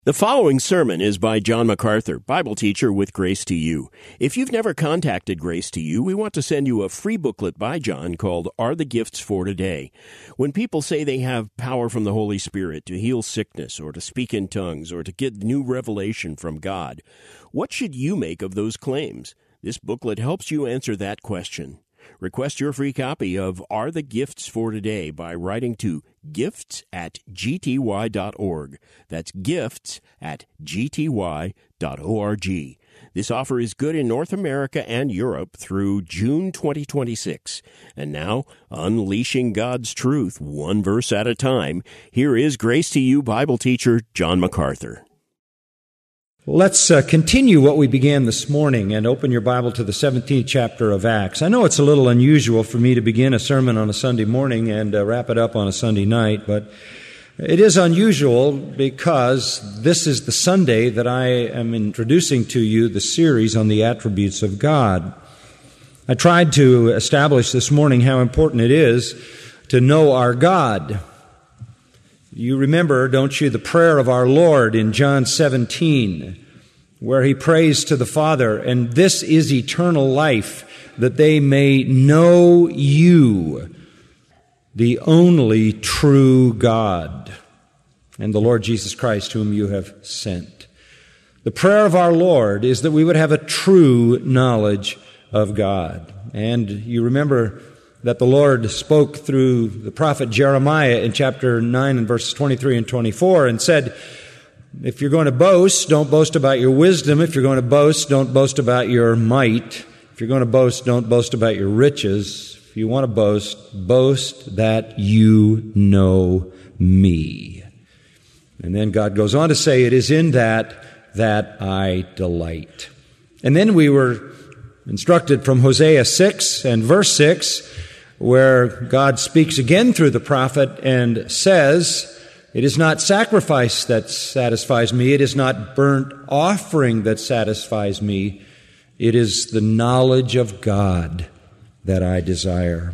The following sermon is by John MacArthur, Bible teacher with Grace to You. If you've never contacted Grace to You, we want to send you a free booklet by John called Are the Gifts for Today? When people say they have power from the Holy Spirit to heal sickness or to speak in tongues or to get new revelation from God, what should you make of those claims? This booklet helps you answer that question. Request your free copy of Are the Gifts for Today by writing to gifts@gty.org. That's gifts@gty.org. This offer is good in North America and Europe through June 2026. And now, unleashing God's truth one verse at a time, here is Grace to You Bible teacher John MacArthur. Let's continue what we began this morning and open your Bible to the 17th chapter of Acts. I know it's a little unusual for me to begin a sermon on a Sunday morning and wrap it up on a Sunday night, but it is unusual because this is the Sunday that I am introducing to you the series on the attributes of God. I tried to establish this morning how important it is to know our God. You remember, don't you, the prayer of our Lord in John 17, where He prays to the Father, and this is eternal life, that they may know You, the only true God, and the Lord Jesus Christ, whom You have sent. The prayer of our Lord is that we would have a true knowledge of God. And you remember that the Lord spoke through the prophet Jeremiah in chapter 9 and verses 23 and 24 and said, if you're going to boast, don't boast about your wisdom. If you're going to boast, don't boast about your might. If you're going to boast, don't boast about your riches. If you want to boast, boast that you know me. And then God goes on to say, it is in that I delight. And then we were instructed from Hosea 6 and verse 6, where God speaks again through the prophet and says, it is not sacrifice that satisfies me, it is not burnt offering that satisfies me, it is the knowledge of God that I desire.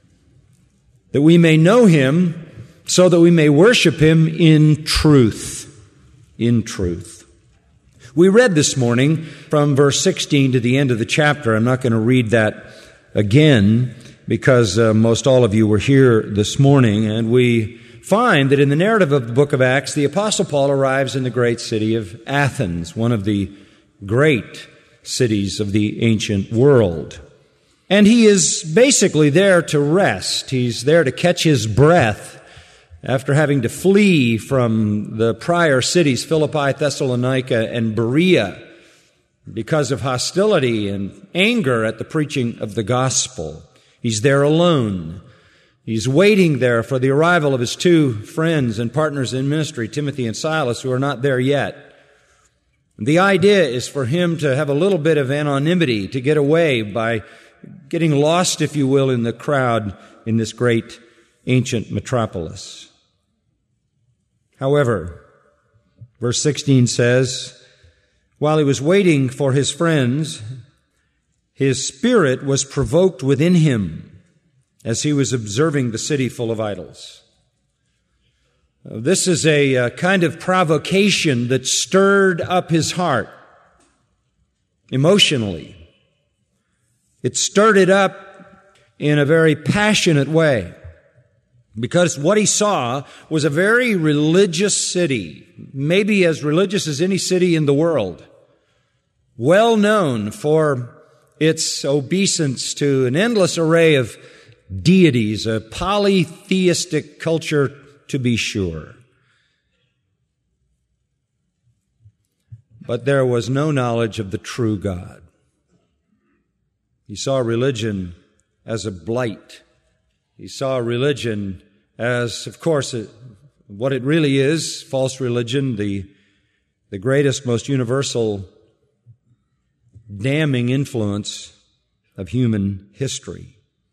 That we may know Him, so that we may worship Him in truth. In truth. We read this morning from verse 16 to the end of the chapter. I'm not going to read that again, because most all of you were here this morning, and we find that in the narrative of the book of Acts, the Apostle Paul arrives in the great city of Athens, one of the great cities of the ancient world. And he is basically there to rest. He's there to catch his breath after having to flee from the prior cities, Philippi, Thessalonica, and Berea, because of hostility and anger at the preaching of the gospel. He's there alone. He's waiting there for the arrival of his two friends and partners in ministry, Timothy and Silas, who are not there yet. The idea is for him to have a little bit of anonymity, to get away by getting lost, if you will, in the crowd in this great ancient metropolis. However, verse 16 says, while he was waiting for his friends, his spirit was provoked within him as he was observing the city full of idols. This is a kind of provocation that stirred up his heart emotionally. It stirred it up in a very passionate way, because what he saw was a very religious city, maybe as religious as any city in the world, well known for its obeisance to an endless array of deities, a polytheistic culture to be sure. But there was no knowledge of the true God. He saw religion as a blight. He saw religion as, of course, what it really is, false religion, the greatest, most universal damning influence of human history.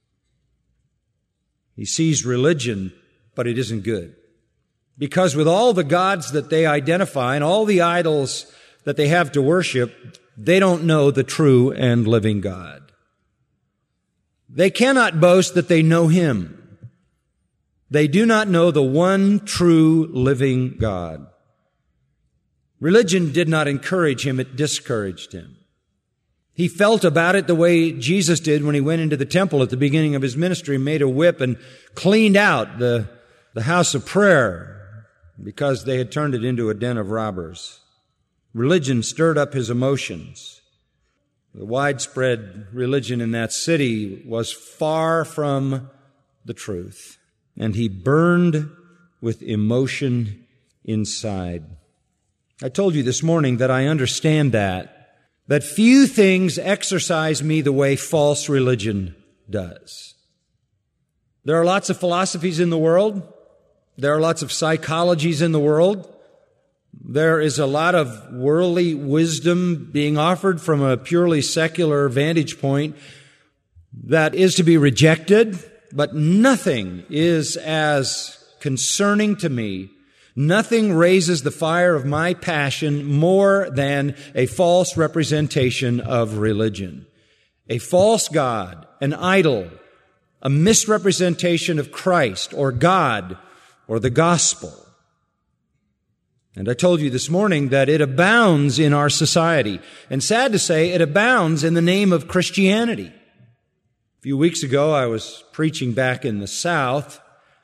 He sees religion, but it isn't good. Because with all the gods that they identify and all the idols that they have to worship, they don't know the true and living God. They cannot boast that they know Him. They do not know the one true living God. Religion did not encourage him, it discouraged him. He felt about it the way Jesus did when he went into the temple at the beginning of his ministry, made a whip and cleaned out the house of prayer because they had turned it into a den of robbers. Religion stirred up his emotions. The widespread religion in that city was far from the truth, and he burned with emotion inside. I told you this morning that I understand that few things exercise me the way false religion does. There are lots of philosophies in the world. There are lots of psychologies in the world. There is a lot of worldly wisdom being offered from a purely secular vantage point that is to be rejected, but nothing is as concerning to me. Nothing raises the fire of my passion more than a false representation of religion. A false god, an idol, a misrepresentation of Christ or God or the gospel. And I told you this morning that it abounds in our society. And sad to say, it abounds in the name of Christianity. A few weeks ago, I was preaching back in the South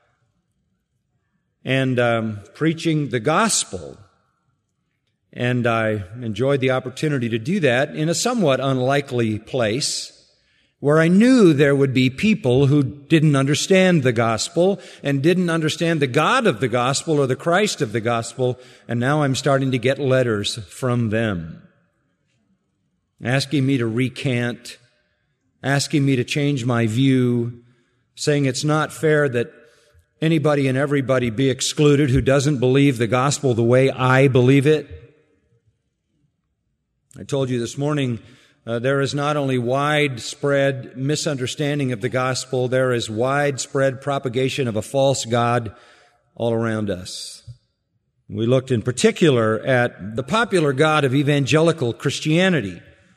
and preaching the gospel. And I enjoyed the opportunity to do that in a somewhat unlikely place where I knew there would be people who didn't understand the gospel and didn't understand the God of the gospel or the Christ of the gospel. And now I'm starting to get letters from them asking me to recant, asking me to change my view, saying it's not fair that anybody and everybody be excluded who doesn't believe the gospel the way I believe it. I told you this morning, there is not only widespread misunderstanding of the gospel, there is widespread propagation of a false god all around us. We looked in particular at the popular god of evangelical Christianity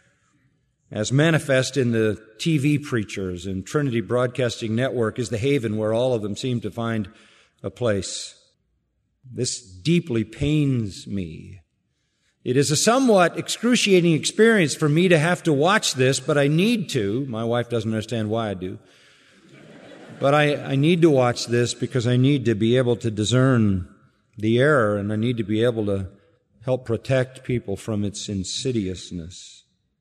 as manifest in the TV preachers, and Trinity Broadcasting Network is the haven where all of them seem to find a place. This deeply pains me. It is a somewhat excruciating experience for me to have to watch this, but I need to. My wife doesn't understand why I do. But I need to watch this because I need to be able to discern the error, and I need to be able to help protect people from its insidiousness.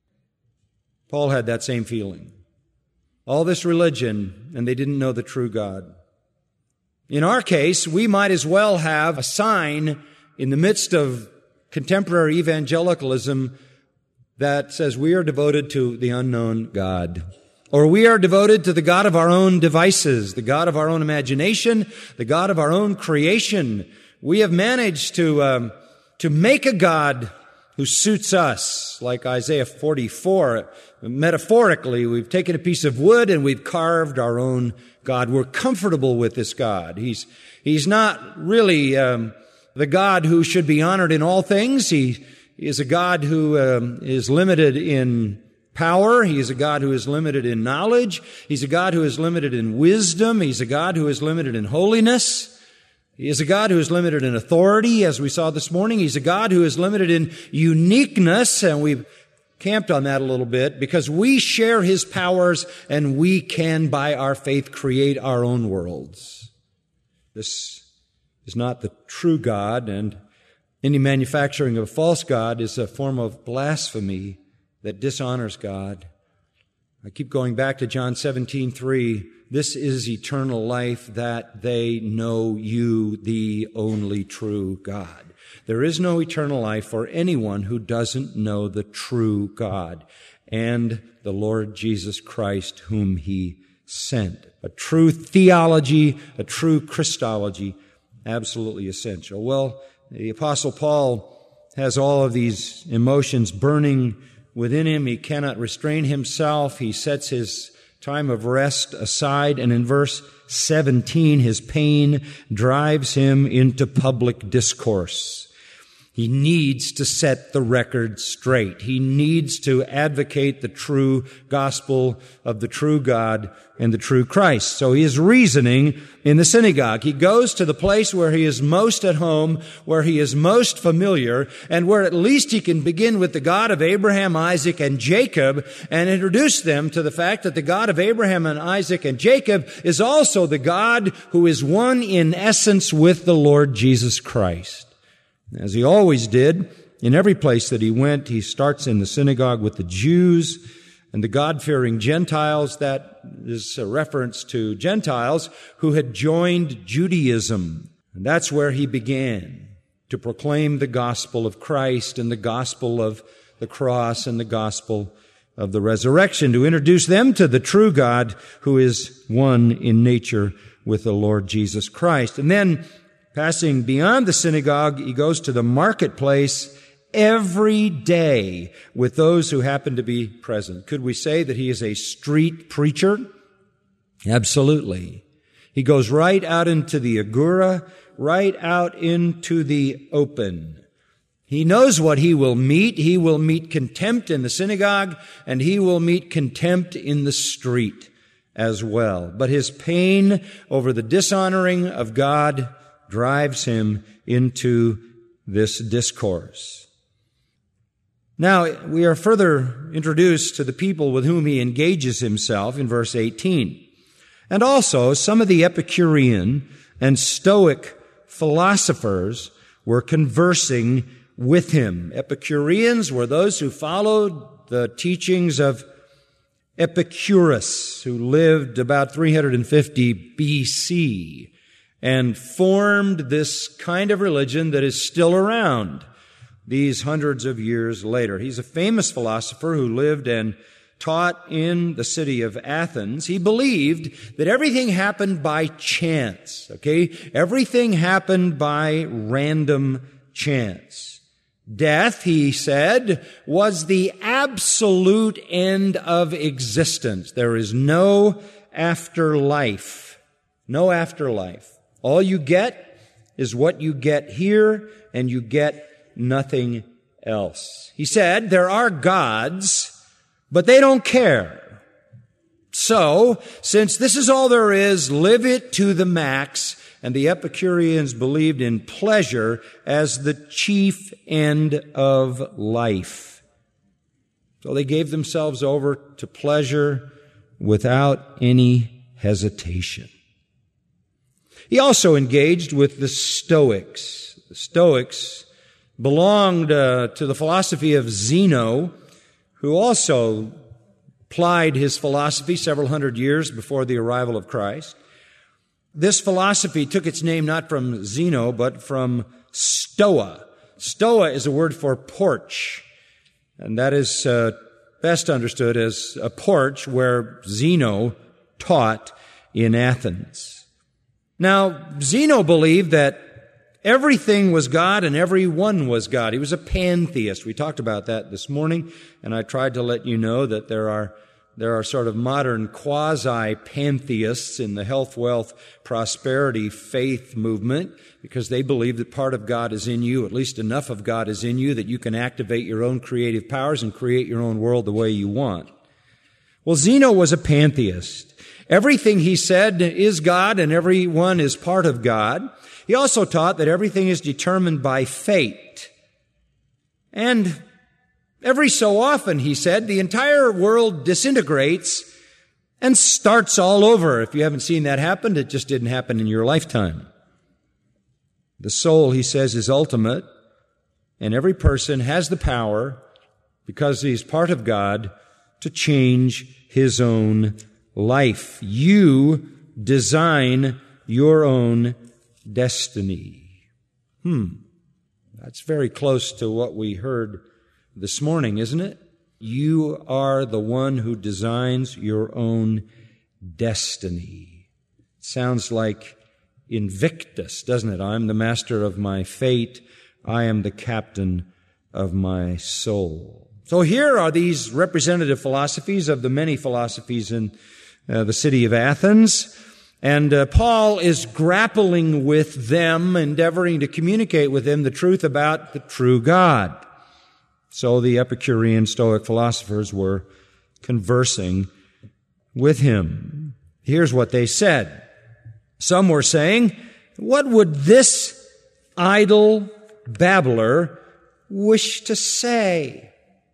Paul had that same feeling. All this religion, and they didn't know the true God. In our case, we might as well have a sign in the midst of contemporary evangelicalism that says we are devoted to the unknown God. Or we are devoted to the God of our own devices, the God of our own imagination, the God of our own creation. We have managed to make a God who suits us, like Isaiah 44. Metaphorically, we've taken a piece of wood and we've carved our own God. We're comfortable with this God. He's not really the God who should be honored in all things. He is a God who is limited in power. He is a God who is limited in knowledge. He's a God who is limited in wisdom. He's a God who is limited in holiness. He is a God who is limited in authority, as we saw this morning. He's a God who is limited in uniqueness, and we've camped on that a little bit, because we share His powers and we can, by our faith, create our own worlds. This is not the true God, and any manufacturing of a false God is a form of blasphemy that dishonors God. I keep going back to John 17:3. This is eternal life, that they know you, the only true God. There is no eternal life for anyone who doesn't know the true God and the Lord Jesus Christ whom He sent. A true theology, a true Christology, absolutely essential. Well, the Apostle Paul has all of these emotions burning within him. He cannot restrain himself. He sets his time of rest aside, and in verse 17, his pain drives him into public discourse. He needs to set the record straight. He needs to advocate the true gospel of the true God and the true Christ. So he is reasoning in the synagogue. He goes to the place where he is most at home, where he is most familiar, and where at least he can begin with the God of Abraham, Isaac, and Jacob, and introduce them to the fact that the God of Abraham and Isaac and Jacob is also the God who is one in essence with the Lord Jesus Christ. As he always did, in every place that he went, he starts in the synagogue with the Jews and the God-fearing Gentiles. That is a reference to Gentiles who had joined Judaism. And that's where he began to proclaim the gospel of Christ and the gospel of the cross and the gospel of the resurrection, to introduce them to the true God who is one in nature with the Lord Jesus Christ. And then, passing beyond the synagogue, he goes to the marketplace every day with those who happen to be present. Could we say that he is a street preacher? Absolutely. He goes right out into the agora, right out into the open. He knows what he will meet. He will meet contempt in the synagogue, and he will meet contempt in the street as well. But his pain over the dishonoring of God drives him into this discourse. Now, we are further introduced to the people with whom he engages himself in verse 18. And also, some of the Epicurean and Stoic philosophers were conversing with him. Epicureans were those who followed the teachings of Epicurus, who lived about 350 BC. And formed this kind of religion that is still around these hundreds of years later. He's a famous philosopher who lived and taught in the city of Athens. He believed that everything happened by chance, okay? Everything happened by random chance. Death, he said, was the absolute end of existence. There is no afterlife. No afterlife. All you get is what you get here, and you get nothing else. He said, there are gods, but they don't care. So, since this is all there is, live it to the max. And the Epicureans believed in pleasure as the chief end of life. So they gave themselves over to pleasure without any hesitation. He also engaged with the Stoics. The Stoics belonged to the philosophy of Zeno, who also applied his philosophy several hundred years before the arrival of Christ. This philosophy took its name not from Zeno, but from Stoa. Stoa is a word for porch, and that is best understood as a porch where Zeno taught in Athens. Now, Zeno believed that everything was God and everyone was God. He was a pantheist. We talked about that this morning, and I tried to let you know that there are sort of modern quasi-pantheists in the health, wealth, prosperity, faith movement, because they believe that part of God is in you, at least enough of God is in you that you can activate your own creative powers and create your own world the way you want. Well, Zeno was a pantheist. Everything he said is God and everyone is part of God. He also taught that everything is determined by fate. And every so often, he said, the entire world disintegrates and starts all over. If you haven't seen that happen, it just didn't happen in your lifetime. The soul, he says, is ultimate, and every person has the power, because he's part of God, to change his own life. You design your own destiny. That's very close to what we heard this morning, isn't it? You are the one who designs your own destiny. It sounds like Invictus, doesn't it? I'm the master of my fate. I am the captain of my soul. So here are these representative philosophies of the many philosophies in the city of Athens. And Paul is grappling with them, endeavoring to communicate with them the truth about the true God. So the Epicurean Stoic philosophers were conversing with him. Here's what they said. Some were saying, "What would this idle babbler wish to say?"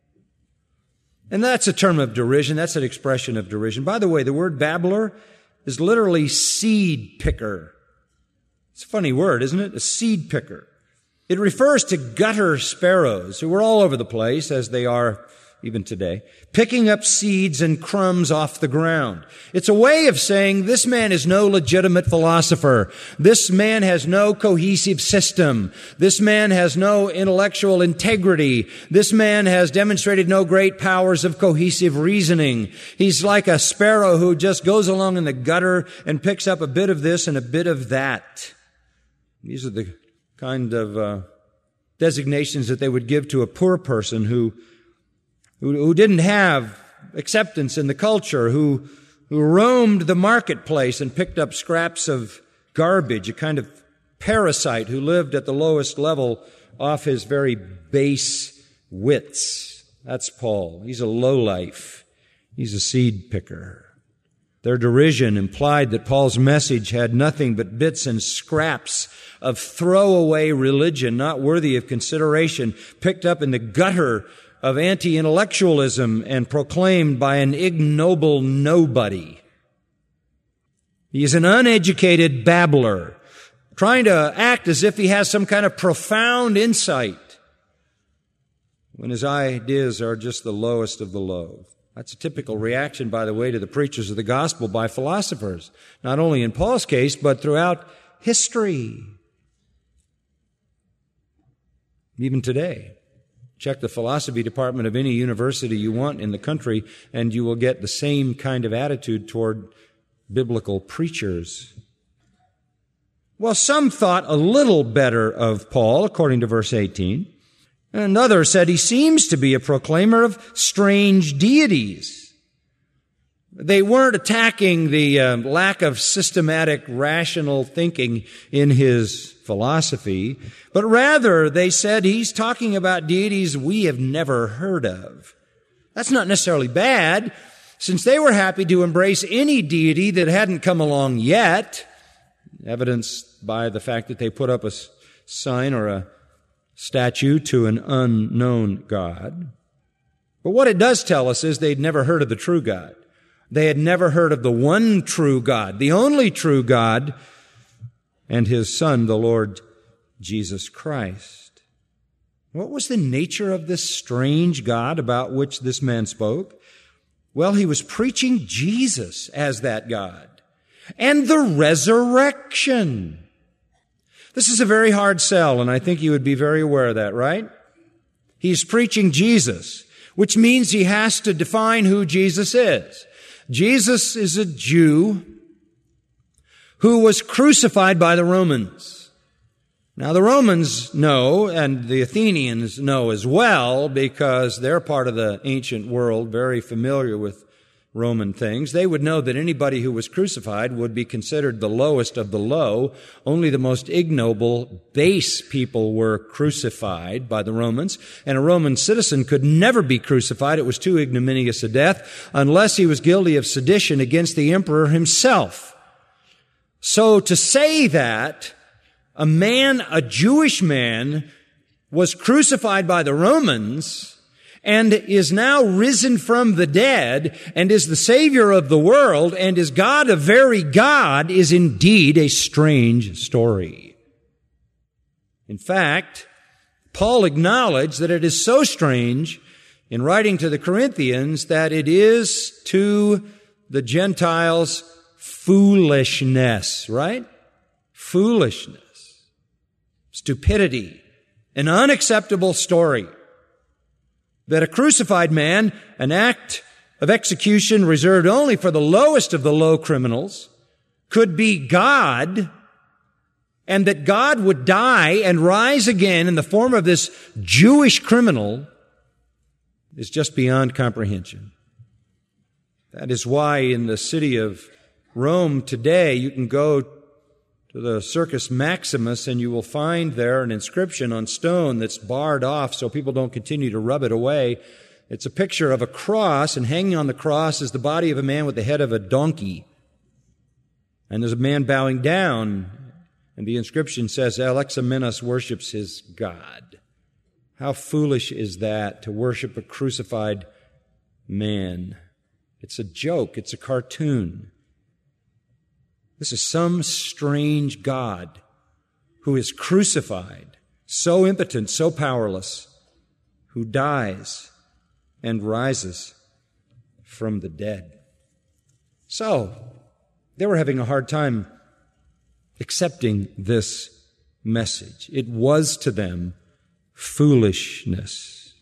And that's a term of derision. That's an expression of derision. By the way, the word babbler is literally seed picker. It's a funny word, isn't it? A seed picker. It refers to gutter sparrows who were all over the place, as they are even today, picking up seeds and crumbs off the ground. It's a way of saying this man is no legitimate philosopher. This man has no cohesive system. This man has no intellectual integrity. This man has demonstrated no great powers of cohesive reasoning. He's like a sparrow who just goes along in the gutter and picks up a bit of this and a bit of that. These are the kind of designations that they would give to a poor person who didn't have acceptance in the culture, who roamed the marketplace and picked up scraps of garbage, a kind of parasite who lived at the lowest level off his very base wits. That's Paul. He's a lowlife. He's a seed picker. Their derision implied that Paul's message had nothing but bits and scraps of throwaway religion, not worthy of consideration, picked up in the gutter of anti-intellectualism and proclaimed by an ignoble nobody. He is an uneducated babbler, trying to act as if he has some kind of profound insight, when his ideas are just the lowest of the low. That's a typical reaction, by the way, to the preachers of the gospel by philosophers, not only in Paul's case, but throughout history. Even today. Check the philosophy department of any university you want in the country, and you will get the same kind of attitude toward biblical preachers. Well, some thought a little better of Paul, according to verse 18. And others said he seems to be a proclaimer of strange deities. They weren't attacking the lack of systematic, rational thinking in his philosophy, but rather they said he's talking about deities we have never heard of. That's not necessarily bad, since they were happy to embrace any deity that hadn't come along yet, evidenced by the fact that they put up a sign or a statue to an unknown God. But what it does tell us is they'd never heard of the true God. They had never heard of the one true God, the only true God, and His Son, the Lord Jesus Christ. What was the nature of this strange God about which this man spoke? Well, he was preaching Jesus as that God and the resurrection. This is a very hard sell, and I think you would be very aware of that, right? He's preaching Jesus, which means he has to define who Jesus is. Jesus is a Jew who was crucified by the Romans. Now, the Romans know, and the Athenians know as well, because they're part of the ancient world, very familiar with Roman things. They would know that anybody who was crucified would be considered the lowest of the low. Only the most ignoble, base people were crucified by the Romans, and a Roman citizen could never be crucified. It was too ignominious a death unless he was guilty of sedition against the emperor himself. So to say that a Jewish man, was crucified by the Romans and is now risen from the dead and is the Savior of the world and is God of very God is indeed a strange story. In fact, Paul acknowledged that it is so strange in writing to the Corinthians that it is to the Gentiles foolishness, right? Foolishness, stupidity, an unacceptable story. That a crucified man, an act of execution reserved only for the lowest of the low criminals, could be God, and that God would die and rise again in the form of this Jewish criminal is just beyond comprehension. That is why in the city of Rome today, you can go to the Circus Maximus and you will find there an inscription on stone that's barred off so people don't continue to rub it away. It's a picture of a cross, and hanging on the cross is the body of a man with the head of a donkey. And there's a man bowing down, and the inscription says, Alexamenos worships his God. How foolish is that, to worship a crucified man? It's a joke. It's a cartoon. This is some strange God who is crucified, so impotent, so powerless, who dies and rises from the dead. So, they were having a hard time accepting this message. It was to them foolishness.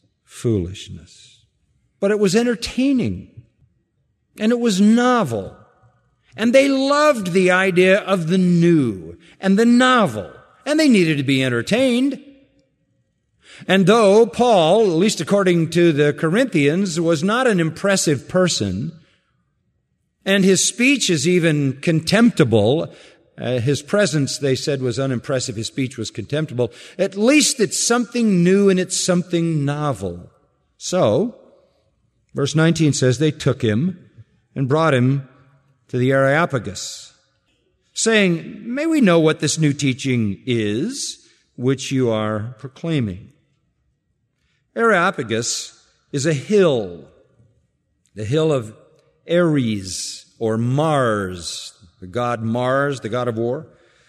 But it was entertaining, and it was novel, and they loved the idea of the new and the novel, and they needed to be entertained. And though Paul, at least according to the Corinthians, was not an impressive person, and his speech is even contemptible, his presence, they said, was unimpressive, his speech was contemptible, at least it's something new and it's something novel. So, verse 19 says, they took him and brought him to the Areopagus, saying, may we know what this new teaching is, which you are proclaiming. Areopagus is a hill, the hill of Ares or Mars, the god Mars, the god of war.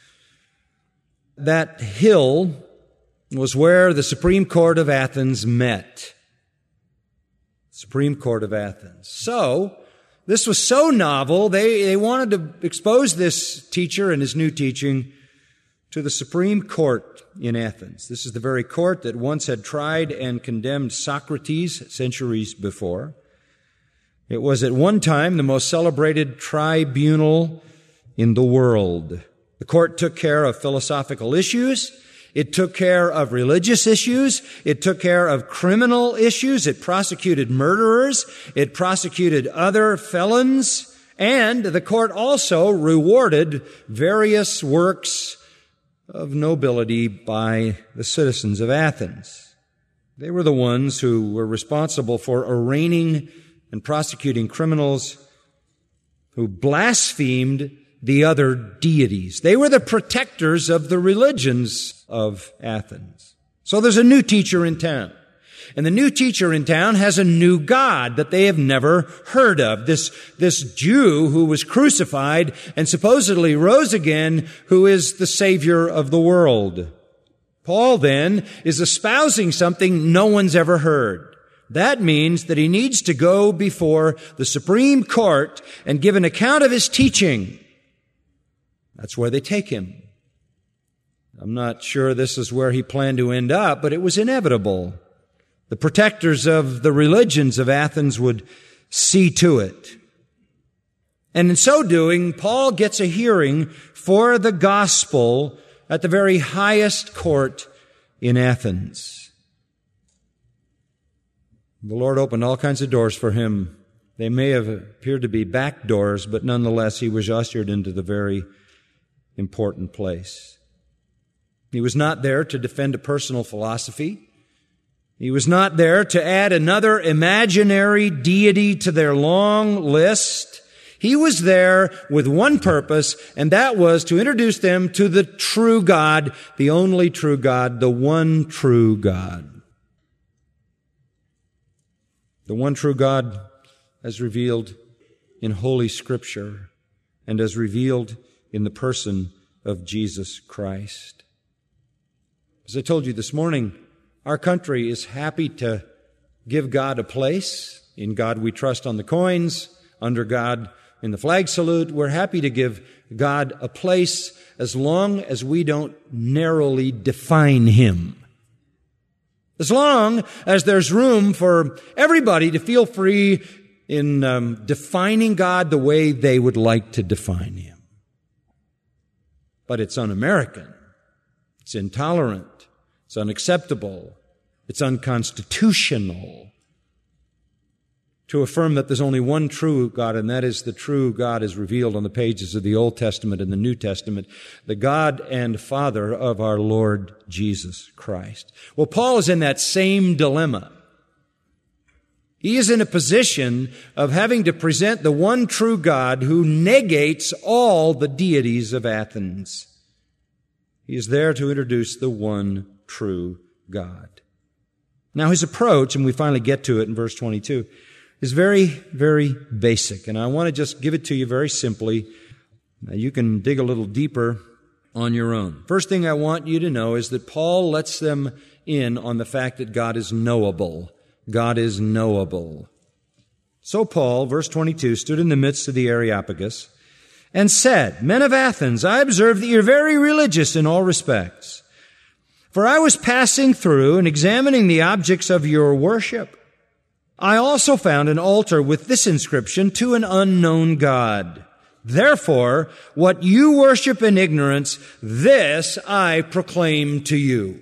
That hill was where the Supreme Court of Athens met. Supreme Court of Athens. So, this was so novel, they wanted to expose this teacher and his new teaching to the Supreme Court in Athens. This is the very court that once had tried and condemned Socrates centuries before. It was at one time the most celebrated tribunal in the world. The court took care of philosophical issues. It took care of religious issues. It took care of criminal issues. It prosecuted murderers. It prosecuted other felons. And the court also rewarded various works of nobility by the citizens of Athens. They were the ones who were responsible for arraigning and prosecuting criminals who blasphemed the other deities. They were the protectors of the religions of Athens. So there's a new teacher in town. And the new teacher in town has a new God that they have never heard of. This Jew who was crucified and supposedly rose again, who is the Savior of the world. Paul then is espousing something no one's ever heard. That means that he needs to go before the Supreme Court and give an account of his teaching. That's where they take him. I'm not sure this is where he planned to end up, but it was inevitable. The protectors of the religions of Athens would see to it. And in so doing, Paul gets a hearing for the gospel at the very highest court in Athens. The Lord opened all kinds of doors for him. They may have appeared to be back doors, but nonetheless, he was ushered into the very important place. He was not there to defend a personal philosophy. He was not there to add another imaginary deity to their long list. He was there with one purpose, and that was to introduce them to the true God, the only true God, the one true God. The one true God as revealed in Holy Scripture and as revealed in the person of Jesus Christ. As I told you this morning, our country is happy to give God a place. In God we trust on the coins, under God in the flag salute. We're happy to give God a place as long as we don't narrowly define Him. As long as there's room for everybody to feel free in defining God the way they would like to define Him. But it's un-American. It's intolerant. It's unacceptable. It's unconstitutional to affirm that there's only one true God, and that is the true God is revealed on the pages of the Old Testament and the New Testament, the God and Father of our Lord Jesus Christ. Well, Paul is in that same dilemma. He is in a position of having to present the one true God who negates all the deities of Athens. He is there to introduce the one true God. Now, his approach, and we finally get to it in verse 22, is very, very basic. And I want to just give it to you very simply. Now, you can dig a little deeper on your own. First thing I want you to know is that Paul lets them in on the fact that God is knowable. God is knowable. So Paul, verse 22, stood in the midst of the Areopagus and said, "Men of Athens, I observe that you're very religious in all respects. For I was passing through and examining the objects of your worship. I also found an altar with this inscription, 'To an unknown God.' Therefore, what you worship in ignorance, this I proclaim to you."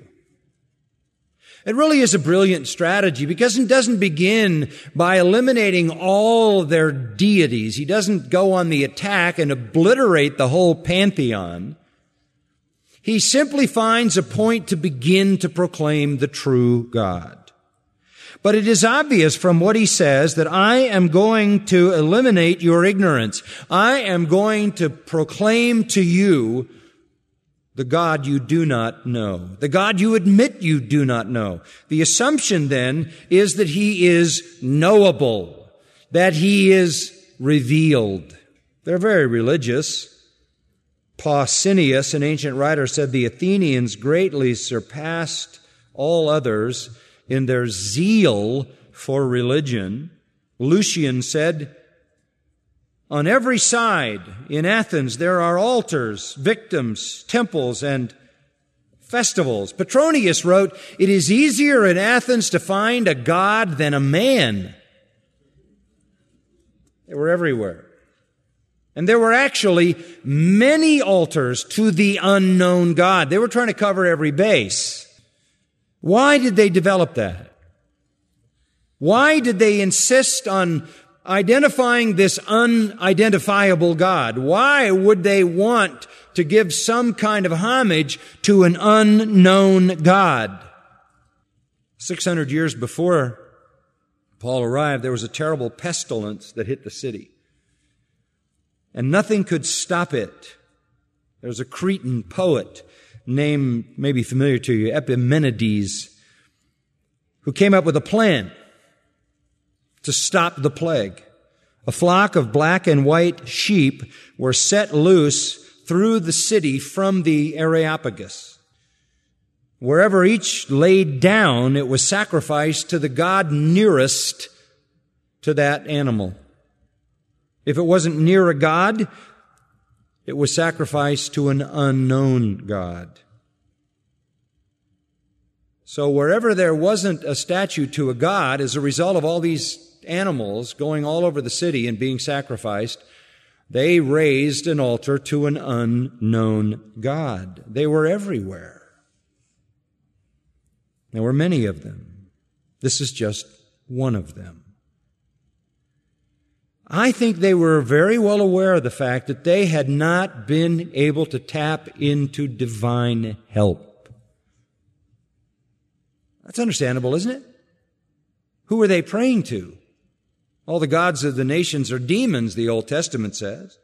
It really is a brilliant strategy because it doesn't begin by eliminating all their deities. He doesn't go on the attack and obliterate the whole pantheon. He simply finds a point to begin to proclaim the true God. But it is obvious from what he says that I am going to eliminate your ignorance. I am going to proclaim to you the God you do not know, the God you admit you do not know. The assumption then is that he is knowable, that he is revealed. They're very religious. Pausanias, an ancient writer, said the Athenians greatly surpassed all others in their zeal for religion. Lucian said, "On every side in Athens there are altars, victims, temples, and festivals." Petronius wrote, "It is easier in Athens to find a god than a man." They were everywhere. And there were actually many altars to the unknown God. They were trying to cover every base. Why did they develop that? Why did they insist on identifying this unidentifiable God? Why would they want to give some kind of homage to an unknown God? 600 years before Paul arrived, there was a terrible pestilence that hit the city. And nothing could stop it. There was a Cretan poet named, maybe familiar to you, Epimenides, who came up with a plan to stop the plague. A flock of black and white sheep were set loose through the city from the Areopagus. Wherever each laid down, it was sacrificed to the god nearest to that animal. If it wasn't near a god, it was sacrificed to an unknown God. So wherever there wasn't a statue to a god, as a result of all these animals going all over the city and being sacrificed, they raised an altar to an unknown God. They were everywhere. There were many of them. This is just one of them. I think they were very well aware of the fact that they had not been able to tap into divine help. That's understandable, isn't it? Who were they praying to? All the gods of the nations are demons, the Old Testament says.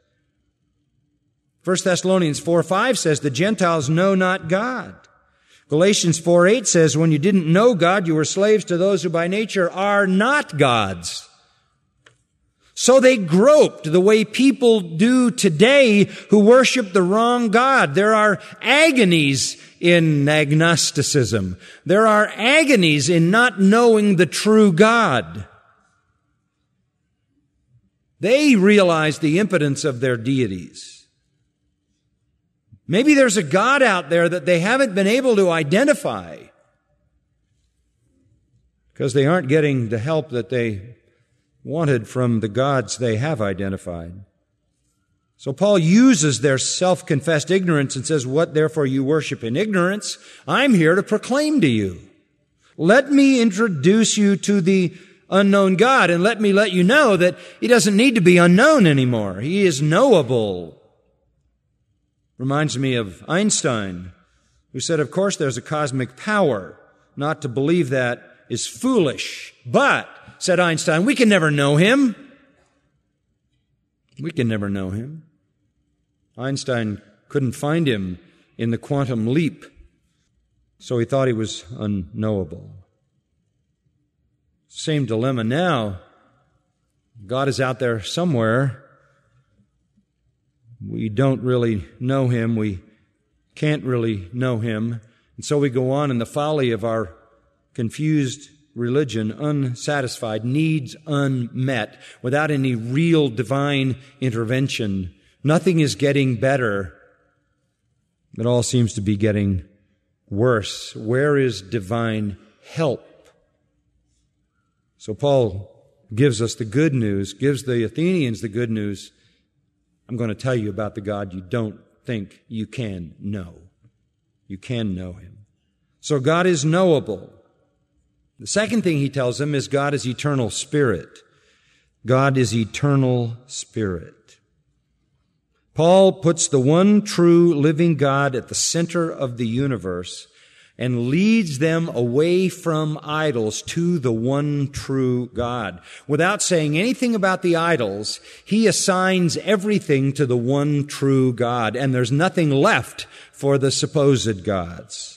1 Thessalonians 4:5 says, the Gentiles know not God. Galatians 4:8 says, when you didn't know God, you were slaves to those who by nature are not gods. So they groped the way people do today who worship the wrong God. There are agonies in agnosticism. There are agonies in not knowing the true God. They realize the impotence of their deities. Maybe there's a God out there that they haven't been able to identify because they aren't getting the help that they wanted from the gods they have identified. So Paul uses their self-confessed ignorance and says, what therefore you worship in ignorance, I'm here to proclaim to you. Let me introduce you to the unknown God. And let me let you know that He doesn't need to be unknown anymore. He is knowable. Reminds me of Einstein, who said, of course, there's a cosmic power. Not to believe that is foolish. But, said Einstein, we can never know Him. We can never know Him. Einstein couldn't find Him in the quantum leap, so he thought He was unknowable. Same dilemma now. God is out there somewhere. We don't really know Him. We can't really know Him. And so we go on in the folly of our confused religion, unsatisfied, needs unmet, without any real divine intervention. Nothing is getting better. It all seems to be getting worse. Where is divine help? So Paul gives us the good news, gives the Athenians the good news. I'm going to tell you about the God you don't think you can know. You can know Him. So God is knowable. The second thing he tells them is God is eternal spirit. God is eternal spirit. Paul puts the one true living God at the center of the universe and leads them away from idols to the one true God. Without saying anything about the idols, he assigns everything to the one true God, and there's nothing left for the supposed gods.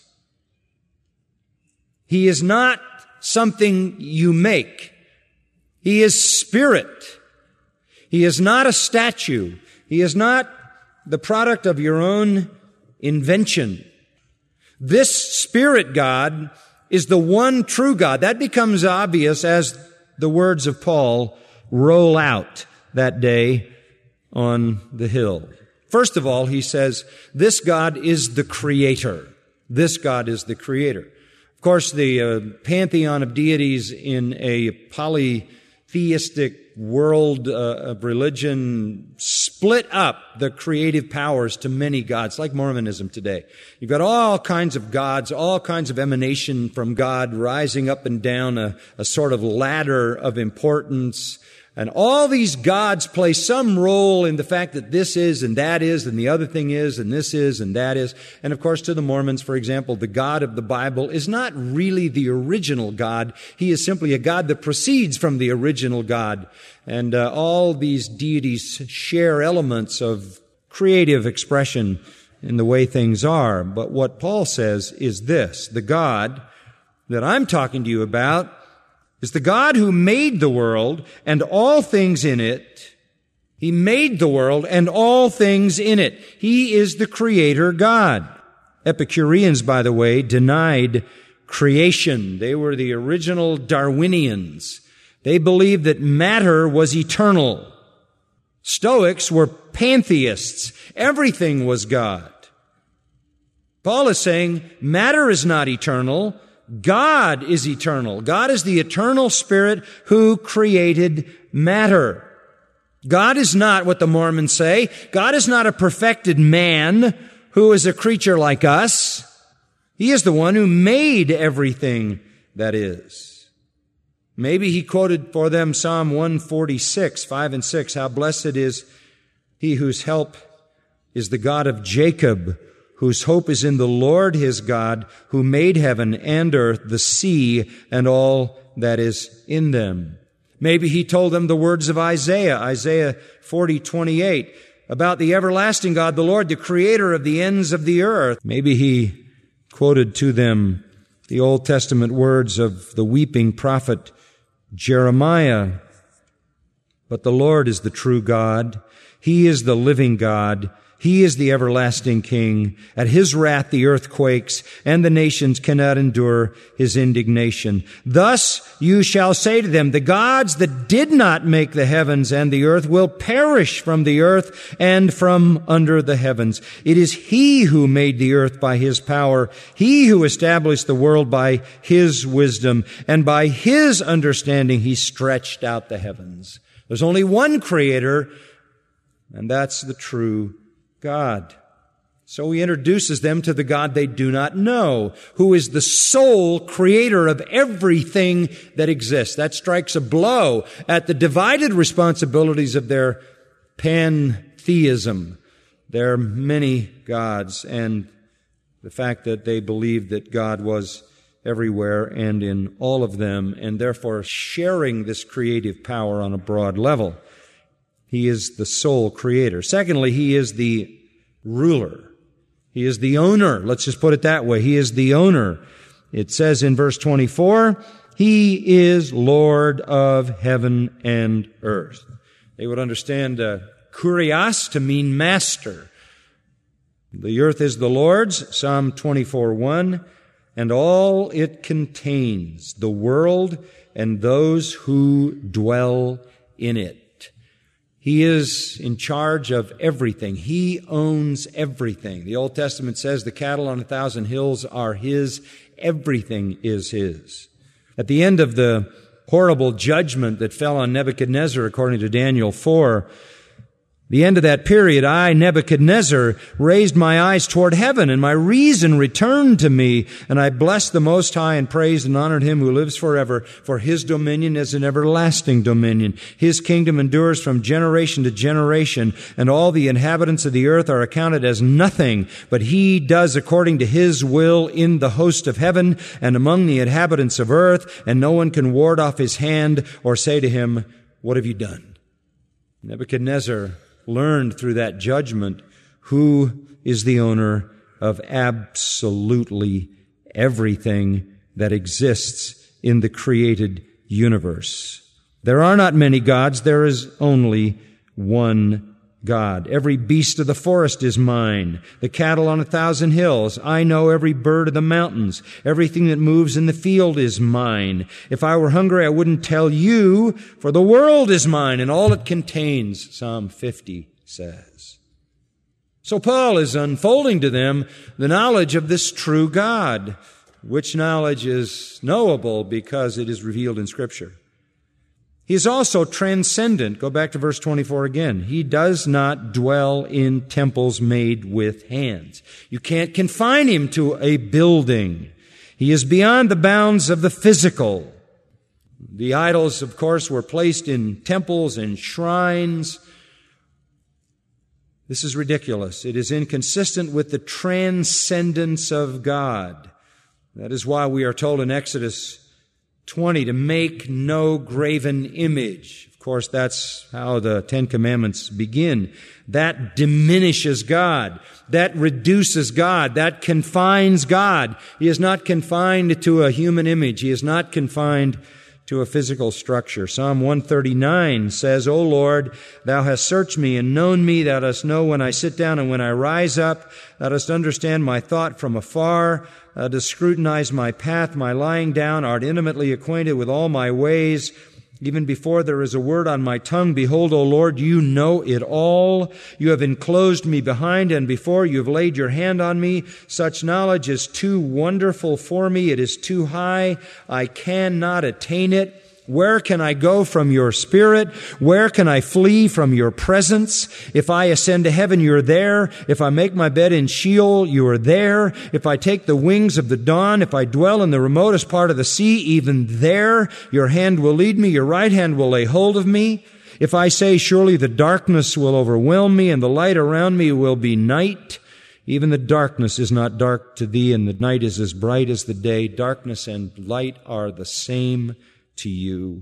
He is not something you make. He is spirit. He is not a statue. He is not the product of your own invention. This Spirit God is the one true God. That becomes obvious as the words of Paul roll out that day on the hill. First of all, he says, this God is the Creator. This God is the Creator. Of course, the pantheon of deities in a polytheistic world of religion split up the creative powers to many gods, like Mormonism today. You've got all kinds of gods, all kinds of emanation from God rising up and down a sort of ladder of importance. And all these gods play some role in the fact that this is and that is and the other thing is and this is and that is. And of course, to the Mormons, for example, the God of the Bible is not really the original God. He is simply a God that proceeds from the original God. And all these deities share elements of creative expression in the way things are. But what Paul says is this: the God that I'm talking to you about is the God who made the world and all things in it. He made the world and all things in it. He is the Creator God. Epicureans, by the way, denied creation. They were the original Darwinians. They believed that matter was eternal. Stoics were pantheists. Everything was God. Paul is saying matter is not eternal. God is eternal. God is the eternal Spirit who created matter. God is not what the Mormons say. God is not a perfected man who is a creature like us. He is the one who made everything that is. Maybe he quoted for them Psalm 146, 5 and 6. How blessed is he whose help is the God of Jacob, whose hope is in the Lord his God, who made heaven and earth, the sea, and all that is in them. Maybe he told them the words of Isaiah 40:28, about the everlasting God, the Lord, the creator of the ends of the earth. Maybe he quoted to them the Old Testament words of the weeping prophet Jeremiah. But the Lord is the true God. He is the living God. He is the everlasting King. At his wrath the earth quakes, and the nations cannot endure his indignation. Thus you shall say to them, the gods that did not make the heavens and the earth will perish from the earth and from under the heavens. It is he who made the earth by his power, he who established the world by his wisdom, and by his understanding he stretched out the heavens. There's only one Creator, and that's the true God. So he introduces them to the God they do not know, who is the sole creator of everything that exists. That strikes a blow at the divided responsibilities of their pantheism, their many gods, and the fact that they believed that God was everywhere and in all of them, and therefore sharing this creative power on a broad level. He is the sole creator. Secondly, he is the ruler. He is the owner. Let's just put it that way. He is the owner. It says in verse 24, He is Lord of heaven and earth. They would understand kurios to mean master. The earth is the Lord's, Psalm 24:1, and all it contains, the world and those who dwell in it. He is in charge of everything. He owns everything. The Old Testament says the cattle on 1,000 hills are His. Everything is His. At the end of the horrible judgment that fell on Nebuchadnezzar, according to Daniel 4, the end of that period, I, Nebuchadnezzar, raised my eyes toward heaven, and my reason returned to me, and I blessed the Most High and praised and honored Him who lives forever, for His dominion is an everlasting dominion. His kingdom endures from generation to generation, and all the inhabitants of the earth are accounted as nothing, but He does according to His will in the host of heaven and among the inhabitants of earth, and no one can ward off His hand or say to Him, "What have you done?" Nebuchadnezzar learned through that judgment who is the owner of absolutely everything that exists in the created universe. There are not many gods. There is only one God. Every beast of the forest is mine. The cattle on 1,000 hills. I know every bird of the mountains. Everything that moves in the field is mine. If I were hungry, I wouldn't tell you, for the world is mine and all it contains, Psalm 50 says. So Paul is unfolding to them the knowledge of this true God, which knowledge is knowable because it is revealed in Scripture. He is also transcendent. Go back to verse 24 again. He does not dwell in temples made with hands. You can't confine Him to a building. He is beyond the bounds of the physical. The idols, of course, were placed in temples and shrines. This is ridiculous. It is inconsistent with the transcendence of God. That is why we are told in Exodus 20 to make no graven image. Of course, that's how the Ten Commandments begin. That diminishes God. That reduces God. That confines God. He is not confined to a human image. He is not confined to a physical structure. Psalm 139 says, O Lord, Thou hast searched me and known me. Thou dost know when I sit down and when I rise up. Thou dost understand my thought from afar. Thou dost scrutinize my path, my lying down. Art intimately acquainted with all my ways. Even before there is a word on my tongue, behold, O Lord, You know it all. You have enclosed me behind and before. You have laid Your hand on me. Such knowledge is too wonderful for me. It is too high. I cannot attain it. Where can I go from Your Spirit? Where can I flee from Your presence? If I ascend to heaven, You're there. If I make my bed in Sheol, You are there. If I take the wings of the dawn, if I dwell in the remotest part of the sea, even there Your hand will lead me, Your right hand will lay hold of me. If I say, surely the darkness will overwhelm me, and the light around me will be night, even the darkness is not dark to Thee, and the night is as bright as the day. Darkness and light are the same to You.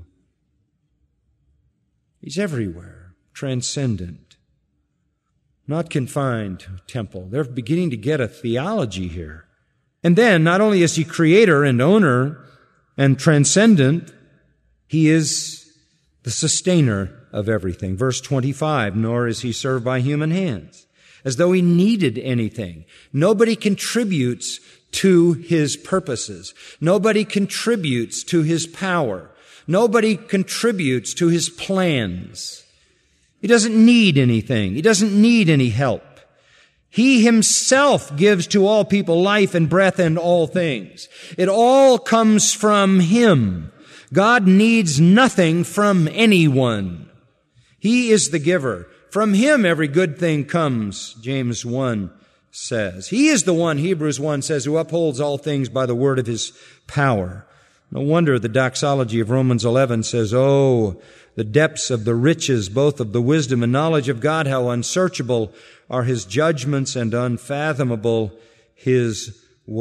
He's everywhere, transcendent, not confined to a temple. They're beginning to get a theology here. And then, not only is He creator and owner and transcendent, He is the sustainer of everything. Verse 25, nor is He served by human hands, as though He needed anything. Nobody contributes to His purposes. Nobody contributes to His power. Nobody contributes to His plans. He doesn't need anything. He doesn't need any help. He Himself gives to all people life and breath and all things. It all comes from Him. God needs nothing from anyone. He is the giver. From Him every good thing comes, James 1 says. He is the one, Hebrews 1 says, who upholds all things by the word of His power. No wonder the doxology of Romans 11 says, "Oh, the depths of the riches, both of the wisdom and knowledge of God, how unsearchable are His judgments and unfathomable His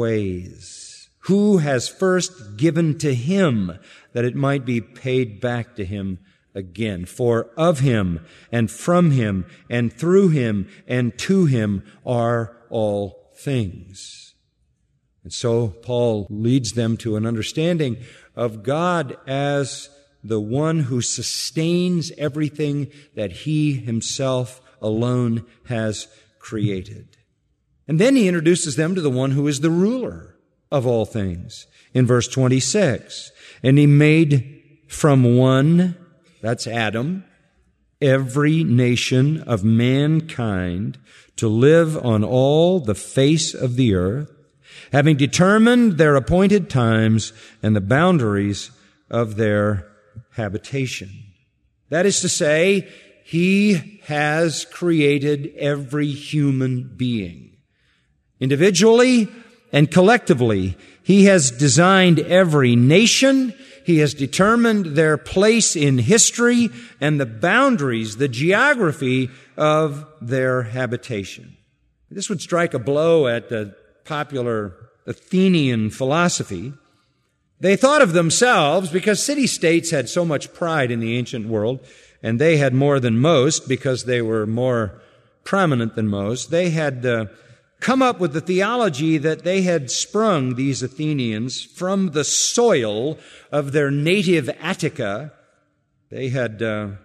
ways. Who has first given to Him that it might be paid back to Him again? For of Him and from Him and through Him and to Him are all things." And so Paul leads them to an understanding of God as the one who sustains everything that He Himself alone has created. And then he introduces them to the one who is the ruler of all things. In verse 26, "And He made from one," that's Adam, "every nation of mankind to live on all the face of the earth, having determined their appointed times and the boundaries of their habitation." That is to say, He has created every human being. Individually and collectively, He has designed every nation. He has determined their place in history and the boundaries, the geography of their habitation. This would strike a blow at the popular Athenian philosophy. They thought of themselves, because city-states had so much pride in the ancient world, and they had more than most because they were more prominent than most. They had come up with the theology that they had sprung, these Athenians, from the soil of their native Attica. They had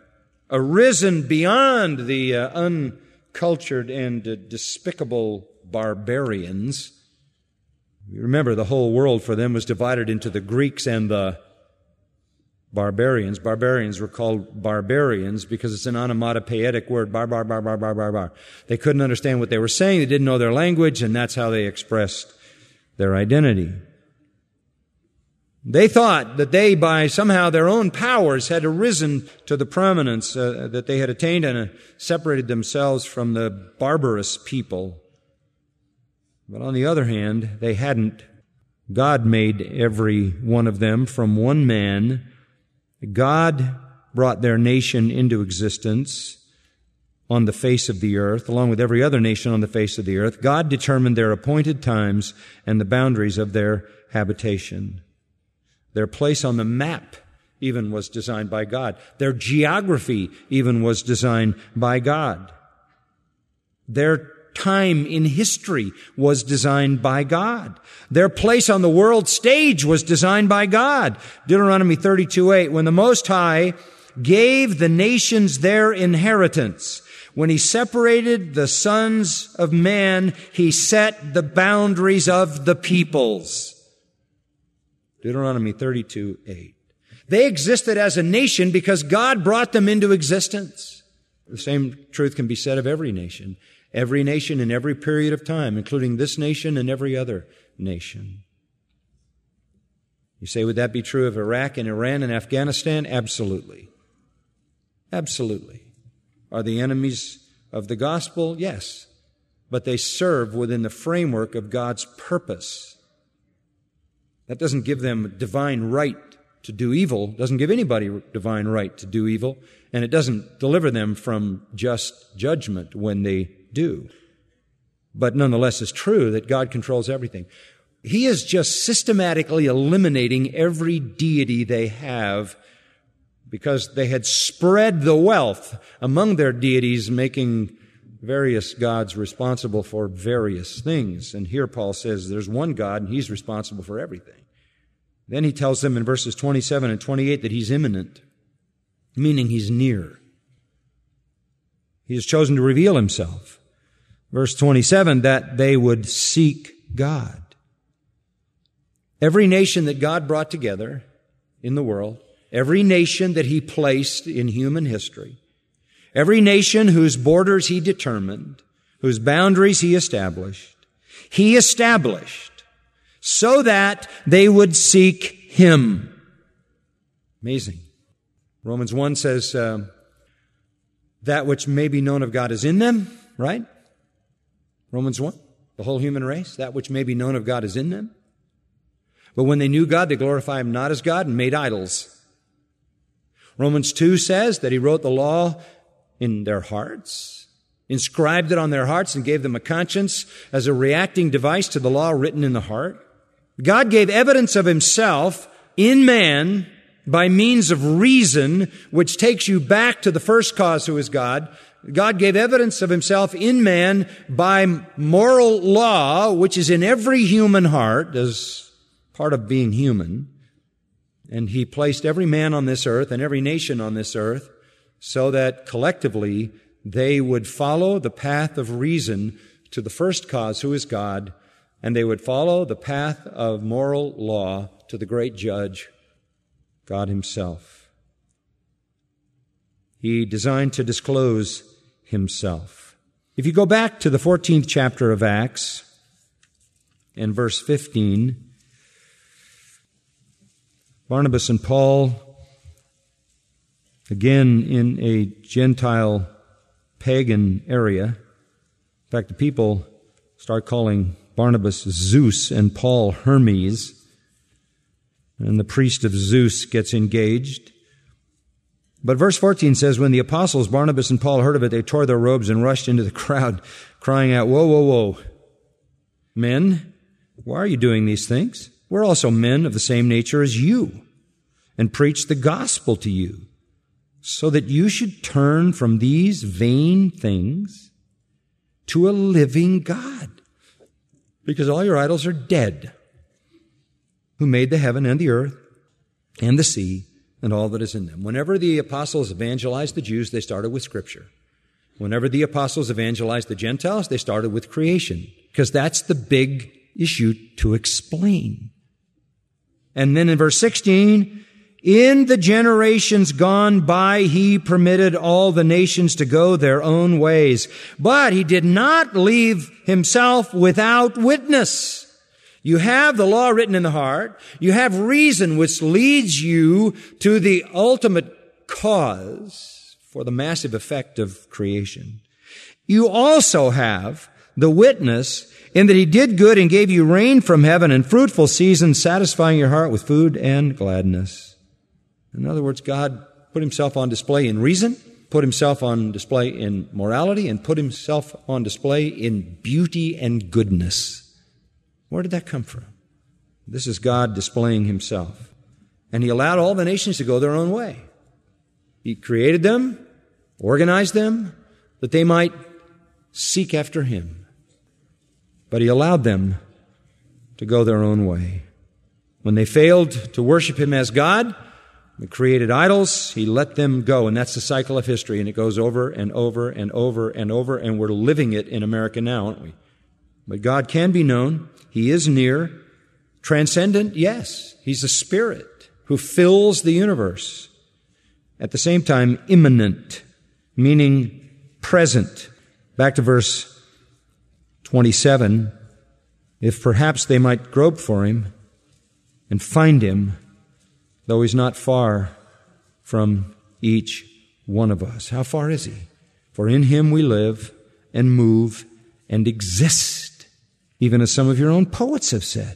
arisen beyond the uncultured and despicable barbarians. You remember, the whole world for them was divided into the Greeks and the barbarians. Barbarians were called barbarians because it's an onomatopoeic word, bar, bar, bar, bar, bar, bar, bar. They couldn't understand what they were saying. They didn't know their language, and that's how they expressed their identity. They thought that they, by somehow their own powers, had arisen to the prominence that they had attained and separated themselves from the barbarous people. But on the other hand, they hadn't. God made every one of them from one man. God brought their nation into existence on the face of the earth, along with every other nation on the face of the earth. God determined their appointed times and the boundaries of their habitation. Their place on the map even was designed by God. Their geography even was designed by God. Their time in history was designed by God. Their place on the world stage was designed by God. Deuteronomy 32:8, "When the Most High gave the nations their inheritance, when He separated the sons of man, He set the boundaries of the peoples." Deuteronomy 32:8. They existed as a nation because God brought them into existence. The same truth can be said of every nation. Every nation in every period of time, including this nation and every other nation. You say, would that be true of Iraq and Iran and Afghanistan? Absolutely. Absolutely. Are they enemies of the gospel? Yes. But they serve within the framework of God's purpose. That doesn't give them divine right to do evil, doesn't give anybody divine right to do evil, and it doesn't deliver them from just judgment when they do. But nonetheless, it's true that God controls everything. He is just systematically eliminating every deity they have because they had spread the wealth among their deities, making various gods responsible for various things. And here Paul says there's one God and He's responsible for everything. Then he tells them in verses 27 and 28 that He's imminent, meaning He's near. He has chosen to reveal Himself. Verse 27, that they would seek God. Every nation that God brought together in the world, every nation that He placed in human history, every nation whose borders He determined, whose boundaries He established so that they would seek Him. Amazing. Romans 1 says, that which may be known of God is in them, right? Romans 1. the whole human race. That which may be known of God is in them. But when they knew God, they glorified Him not as God and made idols. Romans 2 says that He wrote the law in their hearts, inscribed it on their hearts, and gave them a conscience as a reacting device to the law written in the heart. God gave evidence of Himself in man by means of reason, which takes you back to the first cause, who is God. God gave evidence of Himself in man by moral law, which is in every human heart as part of being human. And He placed every man on this earth and every nation on this earth so that collectively they would follow the path of reason to the first cause, who is God, and they would follow the path of moral law to the great judge, God Himself. He designed to disclose Himself. If you go back to the 14th chapter of Acts and verse 15, Barnabas and Paul, again in a Gentile pagan area. In fact, the people start calling Barnabas Zeus and Paul Hermes. And the priest of Zeus gets engaged. But verse 14 says, when the apostles Barnabas and Paul heard of it, they tore their robes and rushed into the crowd, crying out, "Whoa, whoa, whoa! Men, why are you doing these things? We're also men of the same nature as you, and preach the gospel to you, so that you should turn from these vain things to a living God, because all your idols are dead, who made the heaven and the earth and the sea and all that is in them." Whenever the apostles evangelized the Jews, they started with Scripture. Whenever the apostles evangelized the Gentiles, they started with creation, because that's the big issue to explain. And then in verse 16, in the generations gone by, He permitted all the nations to go their own ways, but He did not leave Himself without witness. You have the law written in the heart. You have reason, which leads you to the ultimate cause for the massive effect of creation. You also have the witness in that He did good and gave you rain from heaven and fruitful seasons, satisfying your heart with food and gladness. In other words, God put Himself on display in reason, put Himself on display in morality, and put Himself on display in beauty and goodness. Where did that come from? This is God displaying Himself. And He allowed all the nations to go their own way. He created them, organized them, that they might seek after Him. But He allowed them to go their own way. When they failed to worship Him as God, they created idols, He let them go. And that's the cycle of history. And it goes over and over and over and over. And we're living it in America now, aren't we? But God can be known. He is near. Transcendent, yes. He's a spirit who fills the universe. At the same time, immanent, meaning present. Back to verse 27. If perhaps they might grope for Him and find Him, though He's not far from each one of us. How far is He? For in Him we live and move and exist, even as some of your own poets have said.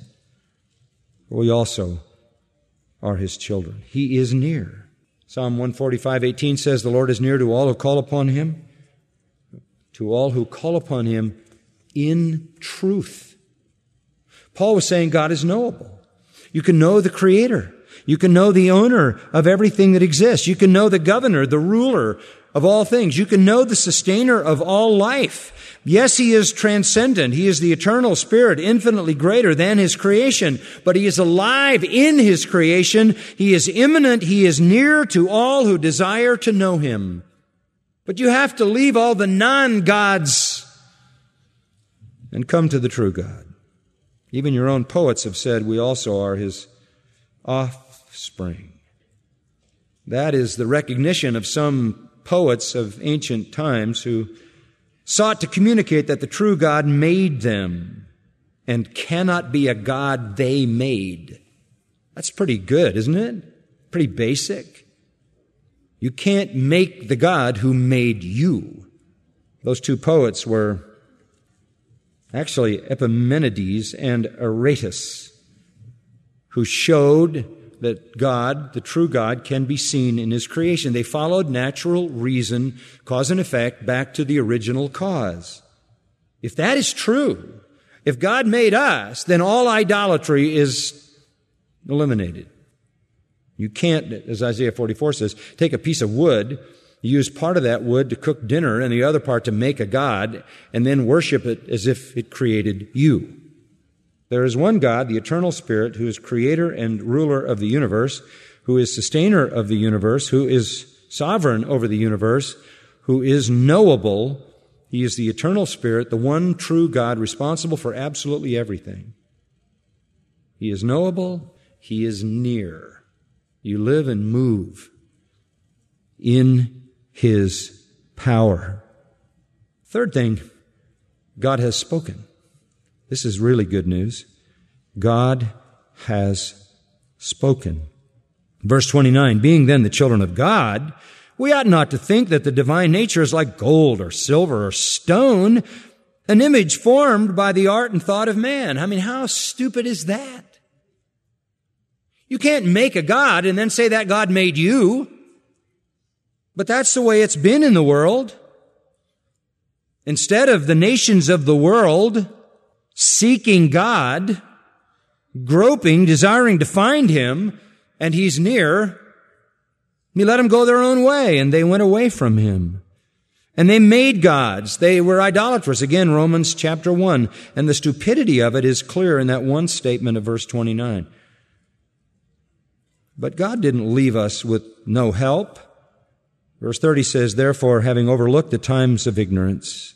We also are His children. He is near. Psalm 145:18 says, the Lord is near to all who call upon Him, to all who call upon Him in truth. Paul was saying God is knowable. You can know the Creator. You can know the owner of everything that exists. You can know the governor, the ruler of all things. You can know the sustainer of all life. Yes, He is transcendent. He is the eternal Spirit, infinitely greater than His creation, but He is alive in His creation. He is immanent. He is near to all who desire to know Him. But you have to leave all the non-gods and come to the true God. Even your own poets have said we also are His offspring. That is the recognition of some poets of ancient times who sought to communicate that the true God made them and cannot be a God they made. That's pretty good, isn't it? Pretty basic. You can't make the God who made you. Those two poets were actually Epimenides and Aratus, who showed that God, the true God, can be seen in His creation. They followed natural reason, cause and effect, back to the original cause. If that is true, if God made us, then all idolatry is eliminated. You can't, as Isaiah 44 says, take a piece of wood, use part of that wood to cook dinner and the other part to make a god, and then worship it as if it created you. There is one God, the eternal Spirit, who is creator and ruler of the universe, who is sustainer of the universe, who is sovereign over the universe, who is knowable. He is the eternal Spirit, the one true God responsible for absolutely everything. He is knowable. He is near. You live and move in His power. Third thing, God has spoken. This is really good news. God has spoken. Verse 29, being then the children of God, we ought not to think that the divine nature is like gold or silver or stone, an image formed by the art and thought of man. I mean, how stupid is that? You can't make a God and then say that God made you. But that's the way it's been in the world. Instead of the nations of the world seeking God, groping, desiring to find Him, and He's near, He let them go their own way, and they went away from Him. And they made gods. They were idolatrous. Again, Romans chapter 1. And the stupidity of it is clear in that one statement of verse 29. But God didn't leave us with no help. Verse 30 says, therefore, having overlooked the times of ignorance,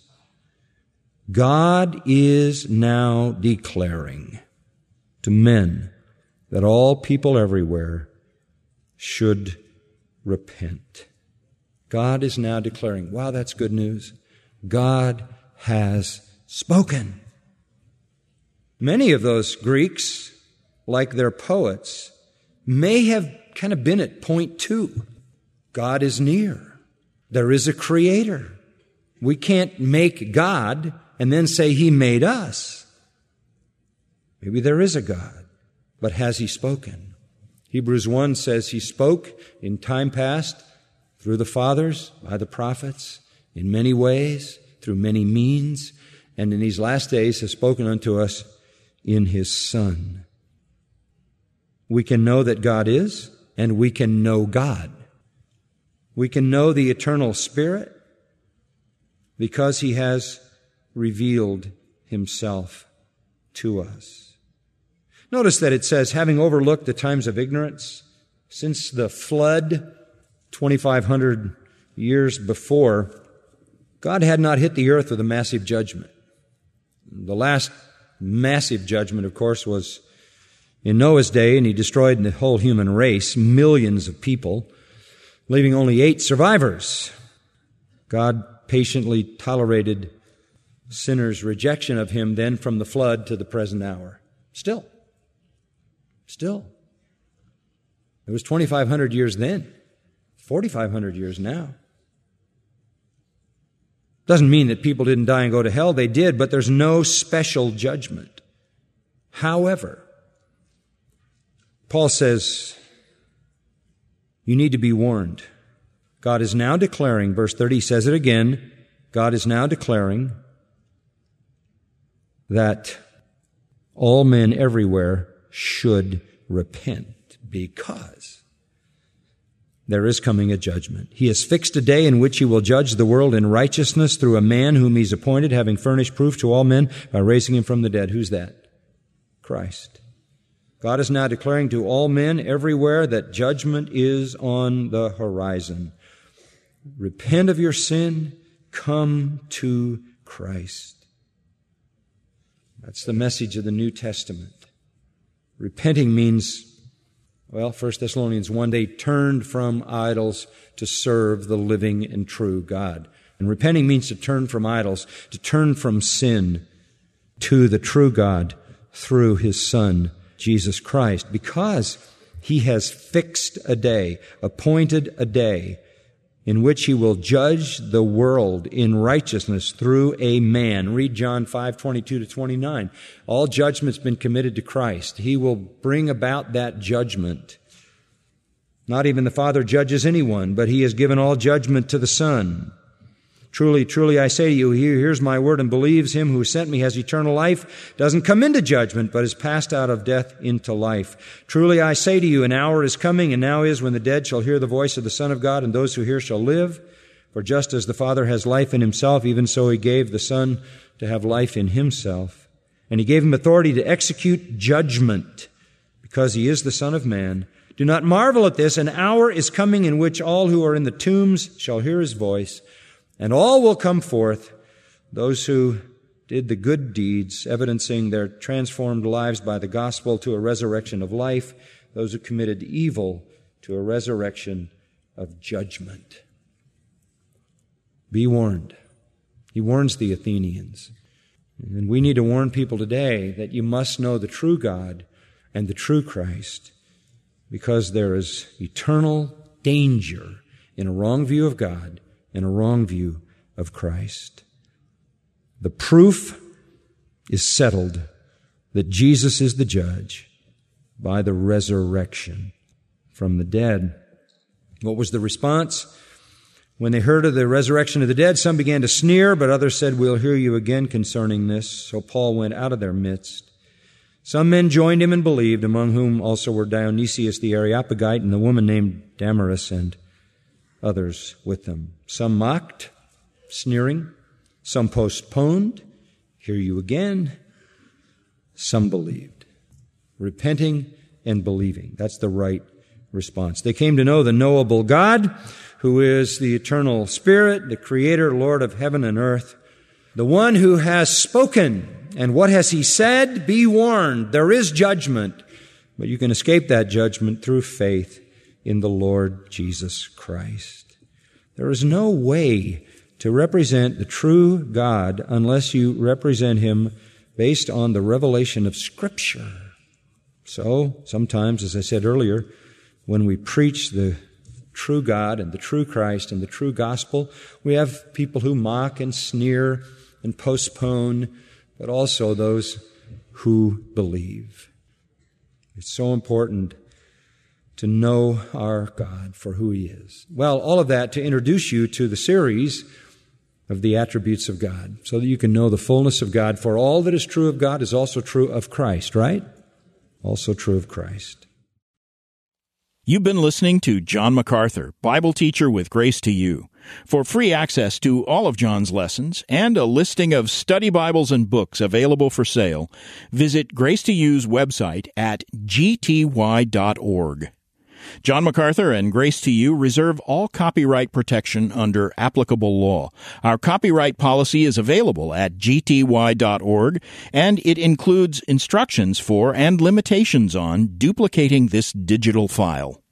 God is now declaring to men that all people everywhere should repent. God is now declaring, wow, that's good news. God has spoken. Many of those Greeks, like their poets, may have kind of been at point 2. God is near. There is a creator. We can't make God and then say He made us. Maybe there is a God, but has He spoken? Hebrews 1 says He spoke in time past through the fathers, by the prophets, in many ways, through many means, and in these last days has spoken unto us in His Son. We can know that God is, and we can know God. We can know the eternal Spirit because He has revealed Himself to us. Notice that it says, having overlooked the times of ignorance, since the flood, 2,500 years before, God had not hit the earth with a massive judgment. The last massive judgment, of course, was in Noah's day, and He destroyed the whole human race, millions of people, leaving only 8 survivors. God patiently tolerated sinners' rejection of Him then from the flood to the present hour. Still. It was 2,500 years then, 4,500 years now. Doesn't mean that people didn't die and go to hell. They did, but there's no special judgment. However, Paul says, you need to be warned. God is now declaring, verse 30 says it again, God is now declaring that all men everywhere should repent because there is coming a judgment. He has fixed a day in which He will judge the world in righteousness through a man whom He's appointed, having furnished proof to all men by raising Him from the dead. Who's that? Christ. God is now declaring to all men everywhere that judgment is on the horizon. Repent of your sin. Come to Christ. That's the message of the New Testament. Repenting means, well, 1 Thessalonians 1, they turned from idols to serve the living and true God. And repenting means to turn from idols, to turn from sin to the true God through His Son, Jesus Christ, because He has fixed a day, appointed a day, in which he will judge the world in righteousness through a man. Read John 5:22-29. All judgment's been committed to Christ. He will bring about that judgment. Not even the Father judges anyone, but he has given all judgment to the Son. Truly, truly, I say to you, he who hears my word and believes him who sent me has eternal life, doesn't come into judgment, but is passed out of death into life. Truly, I say to you, an hour is coming, and now is, when the dead shall hear the voice of the Son of God, and those who hear shall live. For just as the Father has life in himself, even so he gave the Son to have life in himself. And he gave him authority to execute judgment, because he is the Son of Man. Do not marvel at this. An hour is coming in which all who are in the tombs shall hear his voice, and all will come forth, those who did the good deeds, evidencing their transformed lives by the gospel to a resurrection of life, those who committed evil to a resurrection of judgment. Be warned. He warns the Athenians. And we need to warn people today that you must know the true God and the true Christ, because there is eternal danger in a wrong view of God and a wrong view of Christ. The proof is settled that Jesus is the judge by the resurrection from the dead. What was the response? When they heard of the resurrection of the dead, some began to sneer, but others said, "We'll hear you again concerning this." So Paul went out of their midst. Some men joined him and believed, among whom also were Dionysius the Areopagite and the woman named Damaris, and others with them. Some mocked, sneering. Some postponed, "Hear you again." Some believed, repenting and believing. That's the right response. They came to know the knowable God, who is the eternal Spirit, the Creator, Lord of heaven and earth, the one who has spoken. And what has he said? Be warned, there is judgment, but you can escape that judgment through faith in the Lord Jesus Christ. There is no way to represent the true God unless you represent him based on the revelation of Scripture. So, sometimes, as I said earlier, when we preach the true God and the true Christ and the true gospel, we have people who mock and sneer and postpone, but also those who believe. It's so important to know our God for who he is. Well, all of that to introduce you to the series of the attributes of God, so that you can know the fullness of God. For all that is true of God is also true of Christ, right? Also true of Christ. You've been listening to John MacArthur, Bible teacher with Grace to You. For free access to all of John's lessons and a listing of study Bibles and books available for sale, visit Grace to You's website at gty.org. John MacArthur and Grace to You reserve all copyright protection under applicable law. Our copyright policy is available at gty.org, and it includes instructions for and limitations on duplicating this digital file.